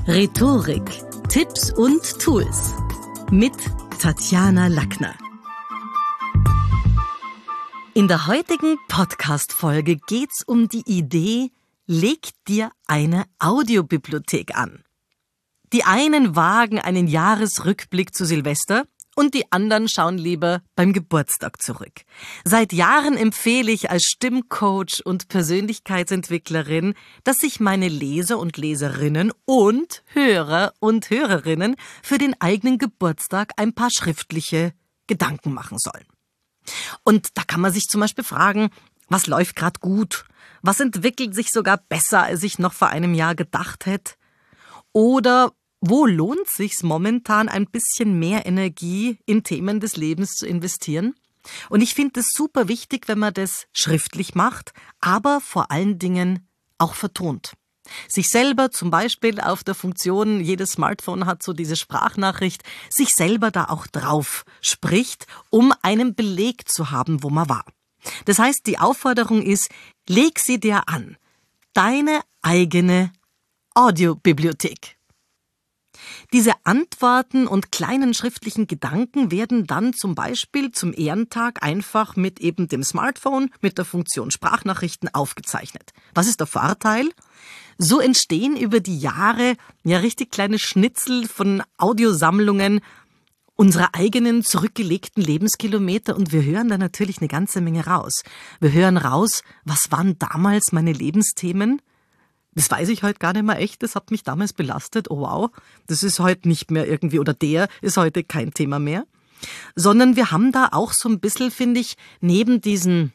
Rhetorik, Tipps und Tools mit Tatjana Lackner. In der heutigen Podcast-Folge geht's um die Idee, leg dir eine Audiobibliothek an. Die einen wagen einen Jahresrückblick zu Silvester und die anderen schauen lieber beim Geburtstag zurück. Seit Jahren empfehle ich als Stimmcoach und Persönlichkeitsentwicklerin, dass sich meine Leser und Leserinnen und Hörer und Hörerinnen für den eigenen Geburtstag ein paar schriftliche Gedanken machen sollen. Und da kann man sich zum Beispiel fragen, was läuft gerade gut? Was entwickelt sich sogar besser, als ich noch vor einem Jahr gedacht hätte? Oder wo lohnt sich's momentan, ein bisschen mehr Energie in Themen des Lebens zu investieren? Und ich finde es super wichtig, wenn man das schriftlich macht, aber vor allen Dingen auch vertont. Sich selber zum Beispiel auf der Funktion, jedes Smartphone hat so diese Sprachnachricht, sich selber da auch drauf spricht, um einen Beleg zu haben, wo man war. Das heißt, die Aufforderung ist, leg sie dir an. Deine eigene Audiobibliothek. Diese Antworten und kleinen schriftlichen Gedanken werden dann zum Beispiel zum Ehrentag einfach mit eben dem Smartphone, mit der Funktion Sprachnachrichten aufgezeichnet. Was ist der Vorteil? So entstehen über die Jahre ja richtig kleine Schnitzel von Audiosammlungen unserer eigenen zurückgelegten Lebenskilometer und wir hören da natürlich eine ganze Menge raus. Wir hören raus, was waren damals meine Lebensthemen? Das weiß ich heute gar nicht mehr echt, das hat mich damals belastet, oh wow, das ist heute nicht mehr irgendwie, oder der ist heute kein Thema mehr. Sondern wir haben da auch so ein bisschen, finde ich, neben diesen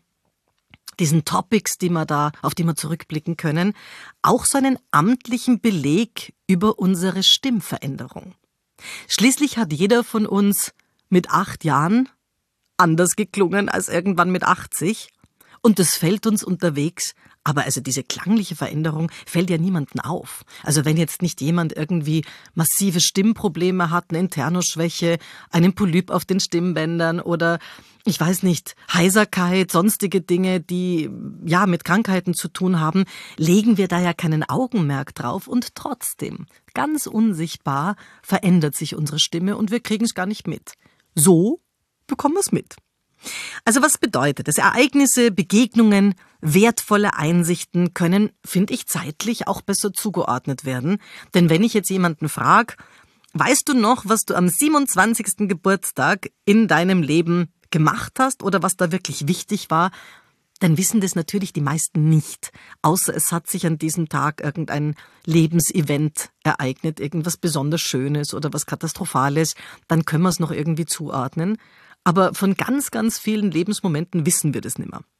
Topics, auf die wir zurückblicken können, auch so einen amtlichen Beleg über unsere Stimmveränderung. Schließlich hat jeder von uns mit 8 Jahren anders geklungen als irgendwann mit 80 und das fällt uns unterwegs. Aber also diese klangliche Veränderung fällt ja niemandem auf. Also wenn jetzt nicht jemand irgendwie massive Stimmprobleme hat, eine Internoschwäche, einen Polyp auf den Stimmbändern oder, ich weiß nicht, Heiserkeit, sonstige Dinge, die ja mit Krankheiten zu tun haben, legen wir da ja keinen Augenmerk drauf und trotzdem, ganz unsichtbar, verändert sich unsere Stimme und wir kriegen es gar nicht mit. So bekommen wir es mit. Also was bedeutet das? Ereignisse, Begegnungen, wertvolle Einsichten können, finde ich, zeitlich auch besser zugeordnet werden. Denn wenn ich jetzt jemanden frage, weißt du noch, was du am 27. Geburtstag in deinem Leben gemacht hast oder was da wirklich wichtig war, dann wissen das natürlich die meisten nicht. Außer es hat sich an diesem Tag irgendein Lebensevent ereignet, irgendwas besonders Schönes oder was Katastrophales, dann können wir es noch irgendwie zuordnen. Aber von ganz, ganz vielen Lebensmomenten wissen wir das nicht mehr.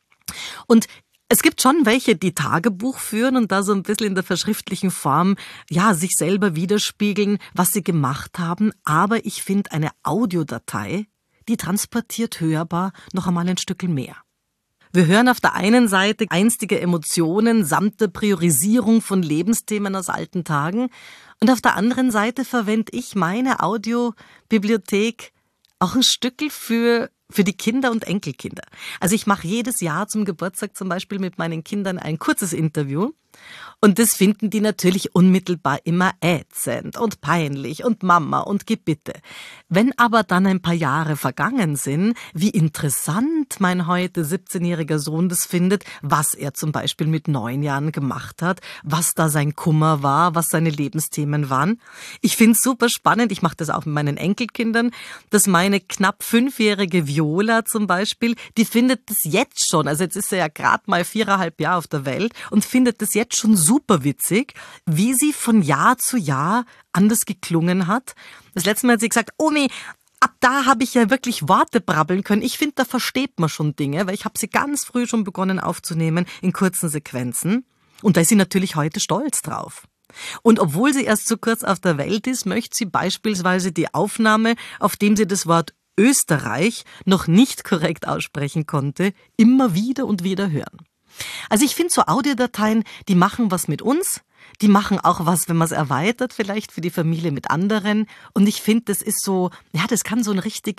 Und es gibt schon welche, die Tagebuch führen und da so ein bisschen in der verschriftlichen Form, ja, sich selber widerspiegeln, was sie gemacht haben. Aber ich finde, eine Audiodatei, die transportiert hörbar noch einmal ein Stückchen mehr. Wir hören auf der einen Seite einstige Emotionen samt der Priorisierung von Lebensthemen aus alten Tagen und auf der anderen Seite verwende ich meine Audiobibliothek auch ein Stückel für die Kinder und Enkelkinder. Also ich mache jedes Jahr zum Geburtstag zum Beispiel mit meinen Kindern ein kurzes Interview und das finden die natürlich unmittelbar immer ätzend und peinlich und Mama und Gebitte. Wenn aber dann ein paar Jahre vergangen sind, wie interessant mein heute 17-jähriger Sohn das findet, was er zum Beispiel mit 9 Jahren gemacht hat, was da sein Kummer war, was seine Lebensthemen waren. Ich finde es super spannend, ich mache das auch mit meinen Enkelkindern, dass meine knapp 5-jährige Viola zum Beispiel, die findet das jetzt schon, also jetzt ist sie ja gerade mal 4,5 Jahre auf der Welt und findet das jetzt schon super witzig, wie sie von Jahr zu Jahr anders geklungen hat. Das letzte Mal hat sie gesagt, Omi, ab da habe ich ja wirklich Worte brabbeln können. Ich finde, da versteht man schon Dinge, weil ich habe sie ganz früh schon begonnen aufzunehmen in kurzen Sequenzen. Und da ist sie natürlich heute stolz drauf. Und obwohl sie erst so kurz auf der Welt ist, möchte sie beispielsweise die Aufnahme, auf dem sie das Wort Österreich noch nicht korrekt aussprechen konnte, immer wieder und wieder hören. Also ich finde so Audiodateien, die machen was mit uns, die machen auch was, wenn man es erweitert, vielleicht für die Familie mit anderen. Und ich finde, das ist so, ja, das kann so ein richtig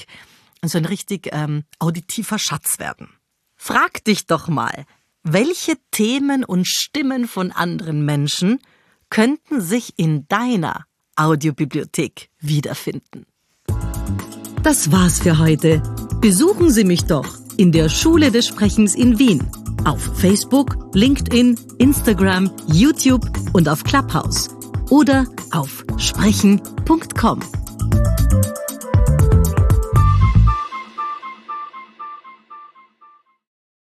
auditiver Schatz werden. Frag dich doch mal, welche Themen und Stimmen von anderen Menschen könnten sich in deiner Audiobibliothek wiederfinden. Das war's für heute. Besuchen Sie mich doch in der Schule des Sprechens in Wien. Auf Facebook, LinkedIn, Instagram, YouTube und auf Clubhouse. Oder auf sprechen.com.